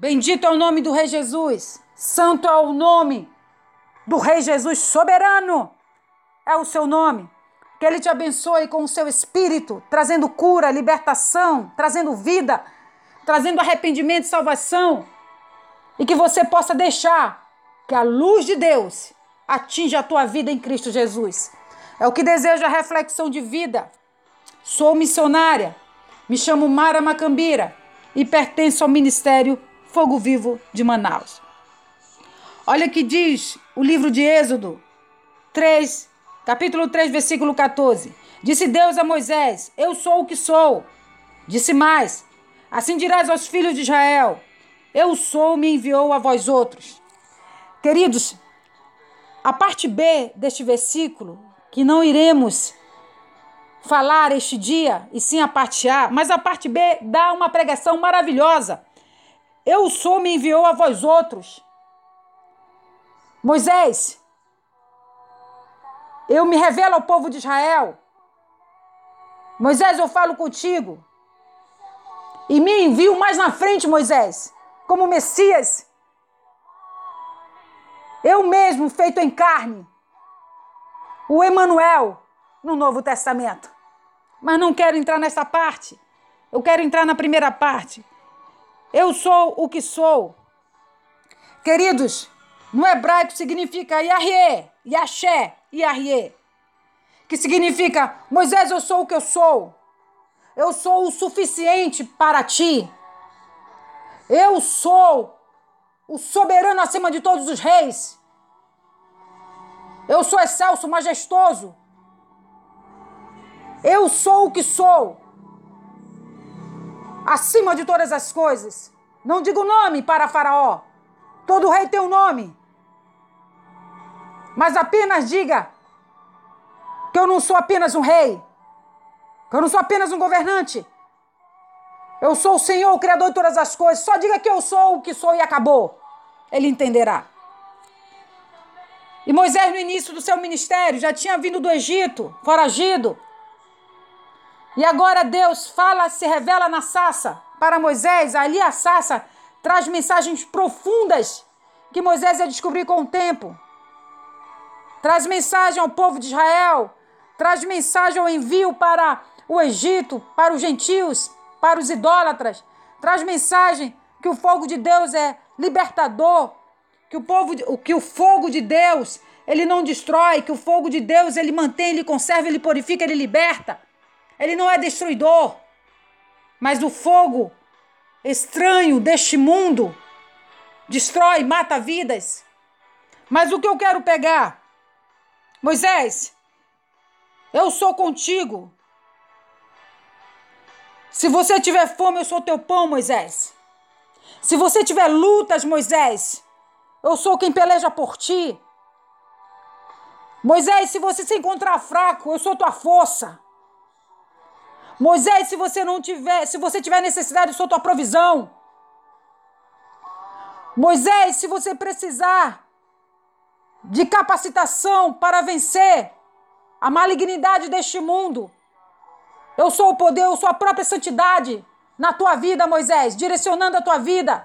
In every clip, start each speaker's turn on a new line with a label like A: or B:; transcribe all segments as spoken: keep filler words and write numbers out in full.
A: Bendito é o nome do Rei Jesus. Santo é o nome do Rei Jesus. Soberano é o seu nome. Que Ele te abençoe com o seu espírito, trazendo cura, libertação, trazendo vida, trazendo arrependimento e salvação. E que você possa deixar que a luz de Deus atinja a tua vida em Cristo Jesus. É o que desejo a reflexão de vida. Sou missionária, me chamo Mara Macambira e pertenço ao Ministério Fogo Vivo de Manaus. Olha o que diz o livro de Êxodo três, capítulo três, versículo quatorze. Disse Deus a Moisés: eu sou o que sou. Disse mais: assim dirás aos filhos de Israel: eu sou, me enviou a vós outros. Queridos, a parte B deste versículo, que não iremos falar este dia, e sim a parte A, mas a parte B dá uma pregação maravilhosa. Eu sou, me enviou a vós outros. Moisés, eu me revelo ao povo de Israel. Moisés, eu falo contigo. E me envio mais na frente, Moisés, como Messias. Eu mesmo, feito em carne. O Emanuel, no Novo Testamento. Mas não quero entrar nessa parte. Eu quero entrar na primeira parte. Eu sou o que sou. Queridos, no hebraico significa Yahyê, Yaxé, Yahyê. Que significa: Moisés, eu sou o que eu sou. Eu sou o suficiente para ti. Eu sou o soberano acima de todos os reis. Eu sou excelso, majestoso. Eu sou o que sou. Acima de todas as coisas. Não digo nome para Faraó. Todo rei tem um nome. Mas apenas diga que eu não sou apenas um rei. Que eu não sou apenas um governante. Eu sou o Senhor, o Criador de todas as coisas. Só diga que eu sou o que sou e acabou. Ele entenderá. E Moisés, no início do seu ministério, já tinha vindo do Egito, foragido. E agora Deus fala, se revela na sarça para Moisés. Ali a sarça traz mensagens profundas que Moisés ia descobrir com o tempo. Traz mensagem ao povo de Israel. Traz mensagem ao envio para o Egito, para os gentios, para os idólatras. Traz mensagem que o fogo de Deus é libertador. Que o, povo, que o fogo de Deus, ele não destrói. Que o fogo de Deus, ele mantém, ele conserva, ele purifica, ele liberta. Ele não é destruidor, mas o fogo estranho deste mundo destrói, mata vidas. Mas o que eu quero pegar? Moisés, eu sou contigo. Se você tiver fome, eu sou teu pão, Moisés. Se você tiver lutas, Moisés, eu sou quem peleja por ti. Moisés, se você se encontrar fraco, eu sou tua força. Moisés, se você não tiver, se você tiver necessidade, eu sou tua provisão. Moisés, se você precisar de capacitação para vencer a malignidade deste mundo, eu sou o poder, eu sou a própria santidade na tua vida, Moisés, direcionando a tua vida.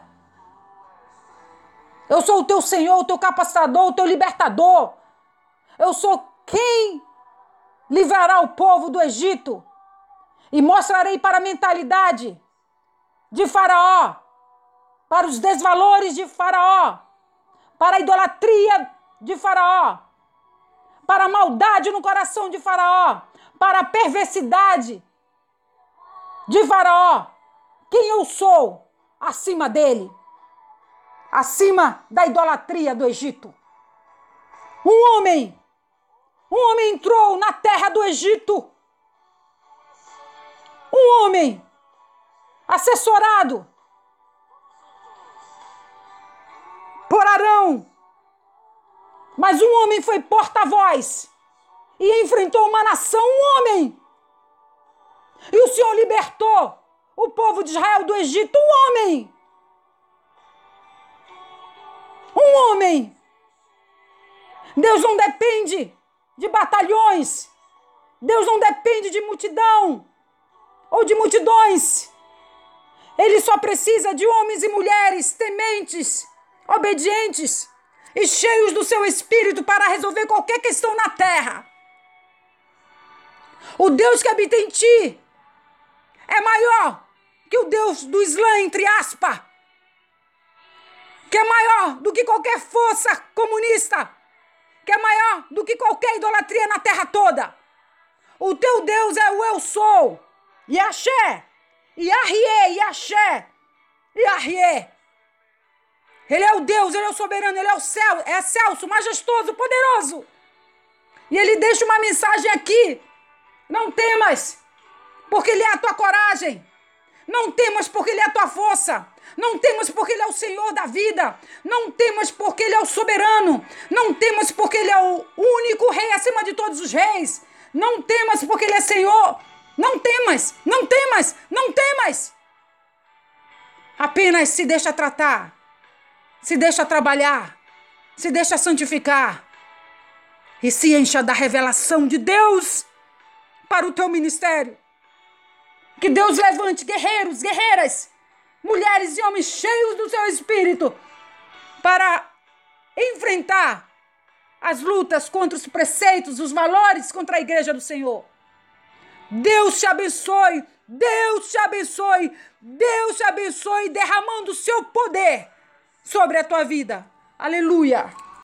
A: Eu sou o teu Senhor, o teu capacitador, o teu libertador. Eu sou quem livrará o povo do Egito. E mostrarei para a mentalidade de Faraó, para os desvalores de Faraó, para a idolatria de Faraó, para a maldade no coração de Faraó, para a perversidade de Faraó. Quem eu sou acima dele, acima da idolatria do Egito. Um homem, um homem entrou na terra do Egito. Um homem assessorado por Arão, mas um homem foi porta-voz e enfrentou uma nação, um homem. E o Senhor libertou o povo de Israel do Egito, um homem. Um homem. Deus não depende de batalhões. Deus não depende de multidão ou de multidões. Ele só precisa de homens e mulheres tementes, obedientes e cheios do seu espírito para resolver qualquer questão na terra. O Deus que habita em ti é maior que o Deus do Islã, entre aspas, que é maior do que qualquer força comunista, que é maior do que qualquer idolatria na terra toda. O teu Deus é o eu sou, Yaxé, Yahrié, Yaxé, Yahrié. Ele é o Deus, ele é o soberano, ele é o céu, é excelso, majestoso, poderoso. E ele deixa uma mensagem aqui. Não temas, porque ele é a tua coragem. Não temas porque ele é a tua força. Não temas porque ele é o Senhor da vida. Não temas porque ele é o soberano. Não temas porque ele é o único rei acima de todos os reis. Não temas porque ele é Senhor. Não temas, não temas, não temas. Apenas se deixa tratar. Se deixa trabalhar. Se deixa santificar. E se encha da revelação de Deus para o teu ministério. Que Deus levante guerreiros, guerreiras, mulheres e homens cheios do seu espírito para enfrentar as lutas contra os preceitos, os valores contra a igreja do Senhor. Deus te abençoe, Deus te abençoe, Deus te abençoe derramando o seu poder sobre a tua vida. Aleluia!